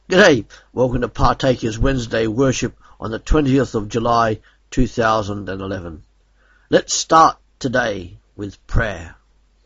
G'day, welcome to Partakers Wednesday worship on the 20th of July 2011. Let's start today with prayer.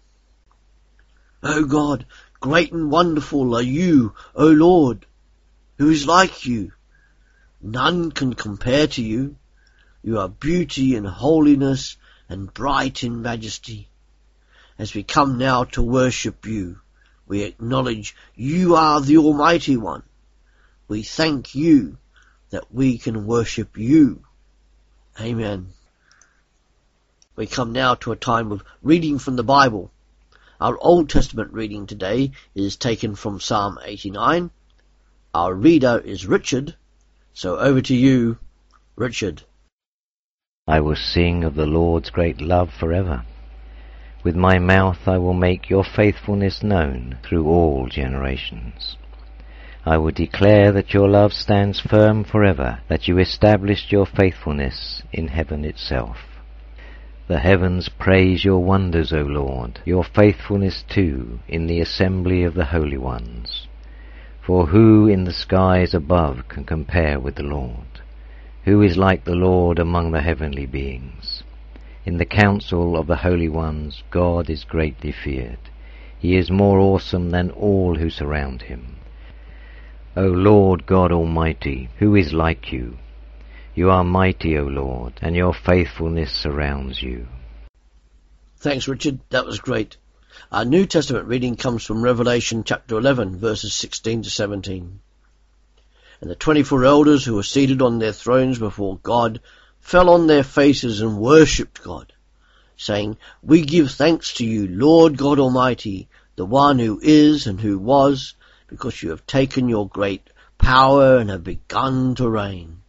O God, great and wonderful are you, O Lord, who is like you. None can compare to you. You are beauty and holiness and bright in majesty. As we come now to worship you, we acknowledge you are the Almighty One. We thank you that we can worship you. Amen. We come now to a time of reading from the Bible. Our Old Testament reading today is taken from Psalm 89. Our reader is Richard. So over to you, Richard. I will sing of the Lord's great love forever. With my mouth I will make your faithfulness known through all generations. I will declare that your love stands firm forever, that you established your faithfulness in heaven itself. The heavens praise your wonders, O Lord, your faithfulness too in the assembly of the holy ones. For who in the skies above can compare with the Lord? Who is like the Lord among the heavenly beings? In the council of the holy ones, God is greatly feared. He is more awesome than all who surround him. O Lord God Almighty, who is like you? You are mighty, O Lord, and your faithfulness surrounds you. Thanks, Richard. That was great. Our New Testament reading comes from Revelation chapter 11, verses 16 to 17. And the 24 elders who were seated on their thrones before God fell on their faces and worshipped God, saying, We give thanks to you, Lord God Almighty, the one who is and who was, because you have taken your great power and have begun to reign.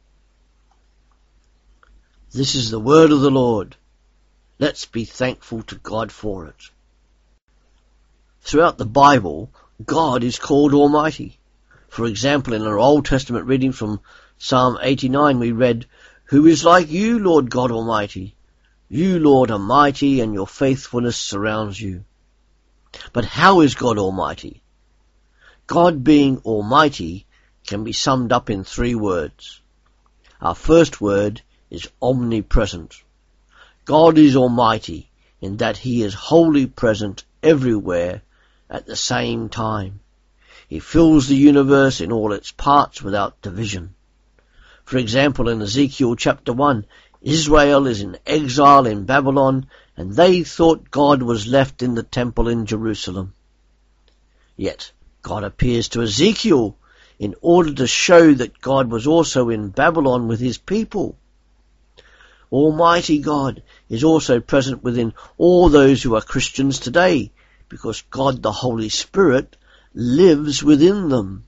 This is the word of the Lord. Let's be thankful to God for it. Throughout the Bible, God is called Almighty. For example, in our Old Testament reading from Psalm 89, we read, Who is like you, Lord God Almighty? You, Lord, are mighty, and your faithfulness surrounds you. But how is God Almighty? God being Almighty can be summed up in 3 words. Our first word is omnipresent. God is Almighty in that he is wholly present everywhere at the same time. He fills the universe in all its parts without division. For example, in Ezekiel chapter 1, Israel is in exile in Babylon, and they thought God was left in the temple in Jerusalem. Yet God appears to Ezekiel in order to show that God was also in Babylon with his people. Almighty God is also present within all those who are Christians today, because God the Holy Spirit lives within them.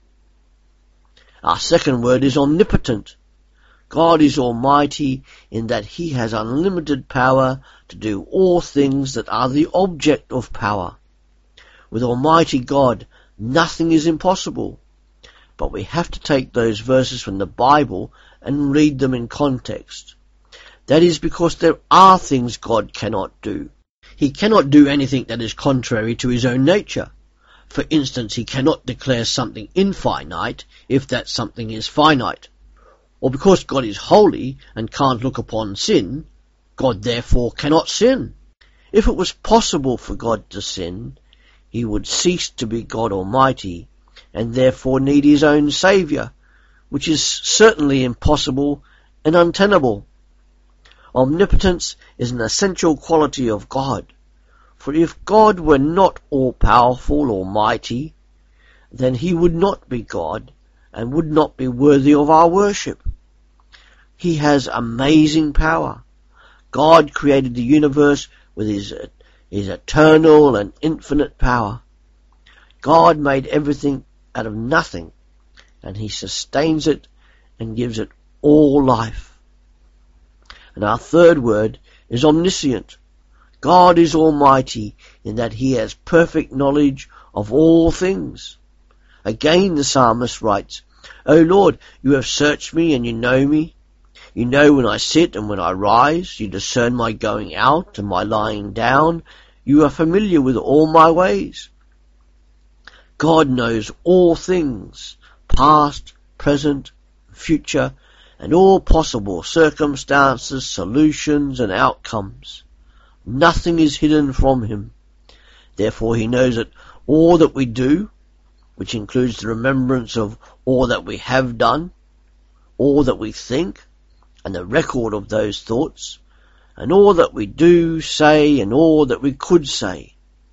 Our second word is omnipotent. God is Almighty in that he has unlimited power to do all things that are the object of power. With Almighty God, nothing is impossible. But we have to take those verses from the Bible and read them in context. That is because there are things God cannot do. He cannot do anything that is contrary to his own nature. For instance, he cannot declare something infinite if that something is finite. Or because God is holy and can't look upon sin, God therefore cannot sin. If it was possible for God to sin, he would cease to be God Almighty and therefore need his own Saviour, which is certainly impossible and untenable. Omnipotence is an essential quality of God, for if God were not all-powerful or mighty, then he would not be God and would not be worthy of our worship. He has amazing power. God created the universe with his eternal and infinite power. God made everything out of nothing, and he sustains it and gives it all life. And our third word is omniscient. God is Almighty in that he has perfect knowledge of all things. Again the psalmist writes, O Lord, you have searched me and you know me. You know when I sit and when I rise. You discern my going out and my lying down. You are familiar with all my ways. God knows all things, past, present, future, and all possible circumstances, solutions, and outcomes. Nothing is hidden from him. Therefore he knows that all that we do, which includes the remembrance of all that we have done, all that we think, and the record of those thoughts, and all that we do, say, and all that we could say.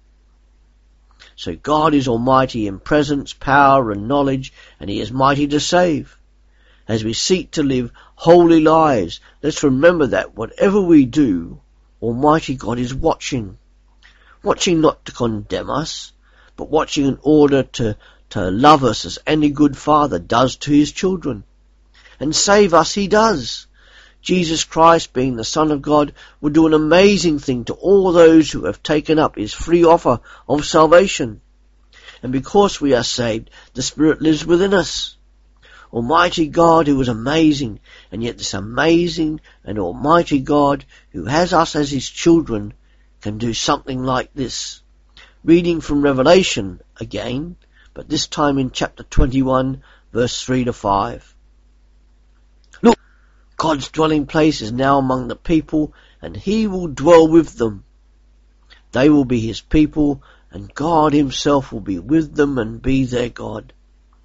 So God is almighty in presence, power, and knowledge, and he is mighty to save. As we seek to live holy lives, let's remember that whatever we do, Almighty God is watching. Watching not to condemn us, but watching in order to love us as any good father does to his children. And save us he does. Jesus Christ, being the Son of God, would do an amazing thing to all those who have taken up his free offer of salvation. And because we are saved, the Spirit lives within us. Almighty God, who is amazing, and yet this amazing and almighty God, who has us as his children, can do something like this. Reading from Revelation again, but this time in chapter 21, verse 3 to 5. Look, God's dwelling place is now among the people, and he will dwell with them. They will be his people, and God himself will be with them and be their God.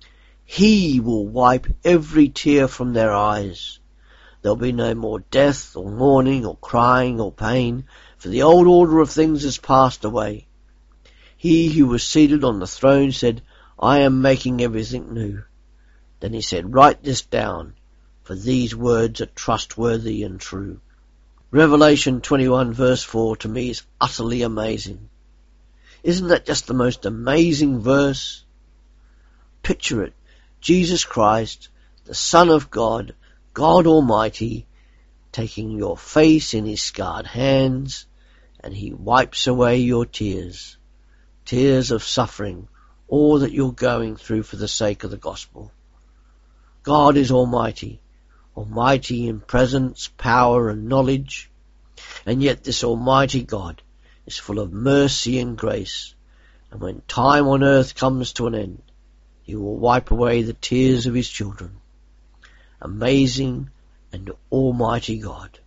He will wipe every tear from their eyes. There'll be no more death or mourning or crying or pain, for the old order of things has passed away. He who was seated on the throne said, I am making everything new. Then he said, write this down, for these words are trustworthy and true. Revelation 21 verse 4 to me is utterly amazing. Isn't that just the most amazing verse? Picture it. Jesus Christ, the Son of God, God Almighty, taking your face in his scarred hands, and he wipes away your tears, tears of suffering, all that you're going through for the sake of the gospel. God is almighty, almighty in presence, power, and knowledge, and yet this almighty God is full of mercy and grace, and when time on earth comes to an end, he will wipe away the tears of his children. Amazing and almighty God.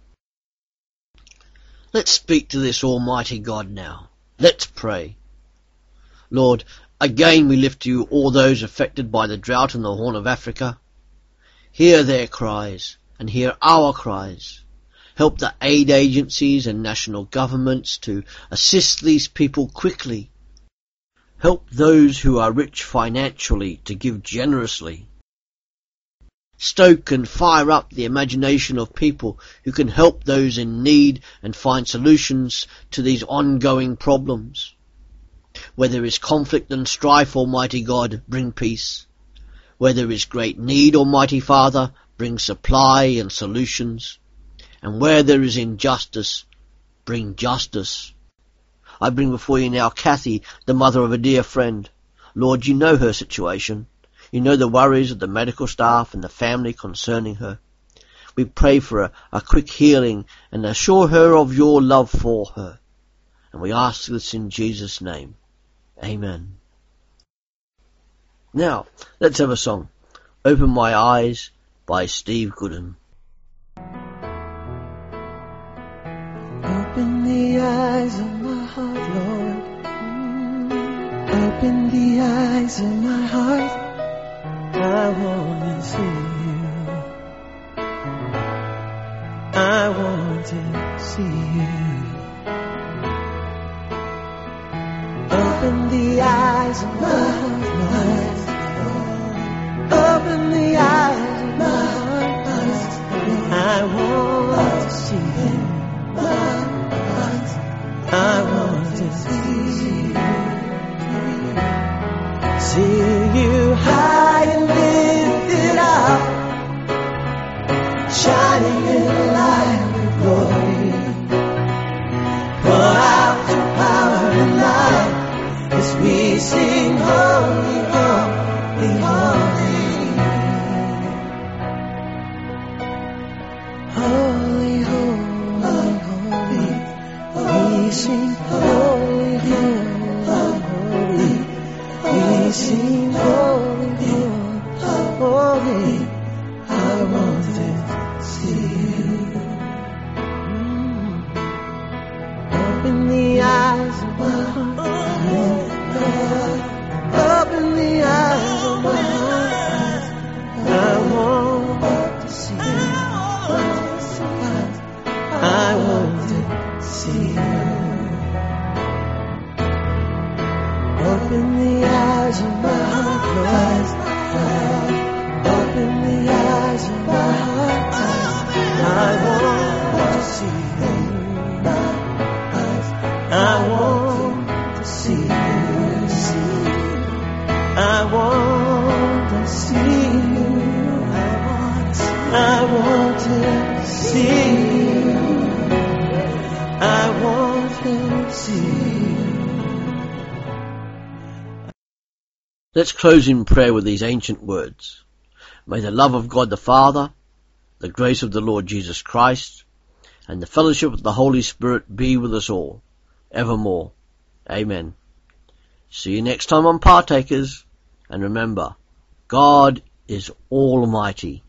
Let's speak to this almighty God now. Let's pray. Lord, again we lift to you all those affected by the drought in the Horn of Africa. Hear their cries and hear our cries. Help the aid agencies and national governments to assist these people quickly. Help those who are rich financially to give generously. Stoke and fire up the imagination of people who can help those in need and find solutions to these ongoing problems. Where there is conflict and strife, Almighty God, bring peace. Where there is great need, Almighty Father, bring supply and solutions. And where there is injustice, bring justice. I bring before you now Kathy, the mother of a dear friend. Lord, you know her situation. You know the worries of the medical staff and the family concerning her. We pray for a quick healing and assure her of your love for her. And we ask this in Jesus' name. Amen. Now, let's have a song. Open My Eyes by Steve Gooden. Open the eyes of my heart, Lord. Open the eyes of my heart. I want to see you. I want to see you. Open the eyes of my heart, Lord. Open the eyes of my heart. I want to see you. I want to see you high and lifted up, shining in the light of glory. Pour out your power and light as we sing holy, holy, holy, holy, holy, holy. We sing holy, holy, holy. We sing holy, holy. eyes, open the eyes of my heart. I want to see you. I want to see you. I want to see you. I want to see you. I want to see you. Let's close in prayer with these ancient words. May the love of God the Father, the grace of the Lord Jesus Christ, and the fellowship of the Holy Spirit be with us all, evermore. Amen. See you next time on Partakers, and remember, God is Almighty.